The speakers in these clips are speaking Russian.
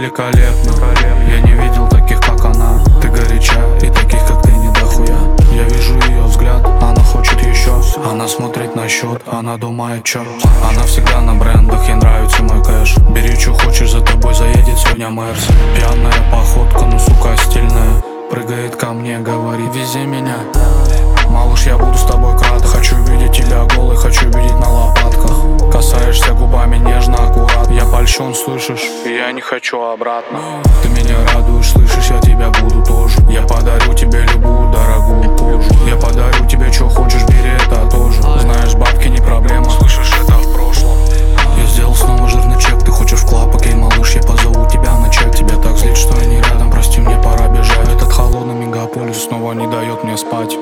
великолепна, я не видел таких, как она. Ты горяча, и таких, как ты, не дохуя. Я вижу ее взгляд, она хочет еще. Она смотрит на счет, она думает, чё. Она всегда на брендах, ей нравится мой кэш. Бери, что хочешь, за тобой заедет сегодня Мерс. Пьяная походка, ну сука стильная. Прыгает ко мне, говорит, вези меня. Малыш, я буду с тобой кратко. Хочу видеть тебя голой, хочу видеть на лопатках. Касаешься губами нежно, аккуратно. Я польщен, слышишь, и я не хочу обратно. Ты меня радуешь, слышишь, я тебя буду тоже. Я подарю тебе любую дорогую кожу. Я подарю тебе, что хочешь, бери это тоже. Знаешь, бабки не проблема, слышишь, это в прошлом. Я сделал снова жирный чек, ты хочешь в клаб, окей, малыш, я позову тебя на чек. Тебя так злит, что я не рядом, прости, мне пора бежать. Этот холодный мегаполис снова не дает мне спать.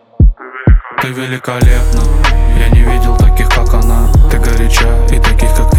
Ты великолепна, я не видел таких, как она. Ты горяча, и таких, как